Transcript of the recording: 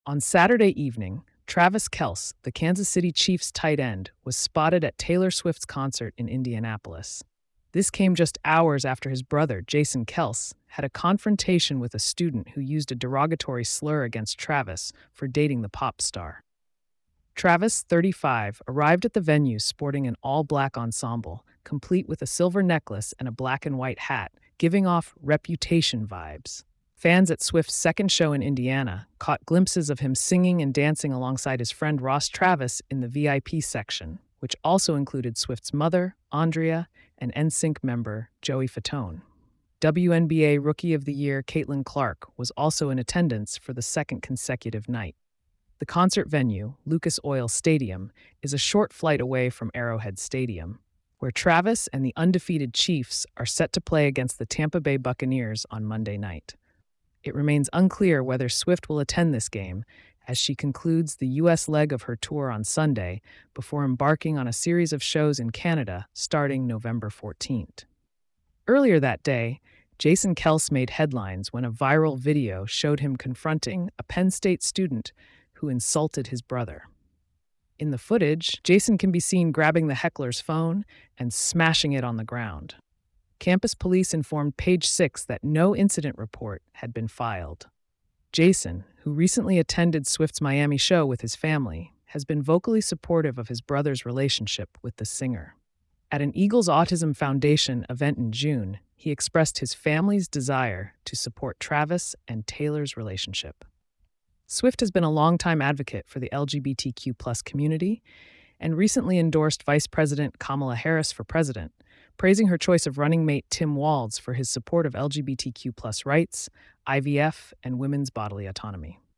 On Saturday evening, Travis Kelce, the Kansas City Chiefs tight end, was spotted at Taylor Swift's concert in Indianapolis. This came just hours after his brother, Jason Kelce, had a confrontation with a student who used a derogatory slur against Travis for dating the pop star. Travis, 35, arrived at the venue sporting an all black ensemble, complete with a silver necklace and a black and white hat, giving off Reputation vibes. Fans at Swift's second show in Indiana caught glimpses of him singing and dancing alongside his friend Ross Travis in the VIP section, which also included Swift's mother, Andrea, and NSYNC member Joey Fatone. WNBA Rookie of the Year Caitlin Clark was also in attendance for the second consecutive night. The concert venue, Lucas Oil Stadium, is a short flight away from Arrowhead Stadium, where Travis and the undefeated Chiefs are set to play against the Tampa Bay Buccaneers on Monday night. It remains unclear whether Swift will attend this game, as she concludes the U.S. leg of her tour on Sunday before embarking on a series of shows in Canada starting November 14th. Earlier that day, Jason Kelce made headlines when a viral video showed him confronting a Penn State student who insulted his brother. In the footage, Jason can be seen grabbing the heckler's phone and smashing it on the ground. Campus police informed Page Six that no incident report had been filed. Jason, who recently attended Swift's Miami show with his family, has been vocally supportive of his brother's relationship with the singer. At an Eagles Autism Foundation event in June, he expressed his family's desire to support Travis and Taylor's relationship. Swift has been a longtime advocate for the LGBTQ+ community and recently endorsed Vice President Kamala Harris for president, praising her choice of running mate Tim Walz for his support of LGBTQ+ rights, IVF, and women's bodily autonomy.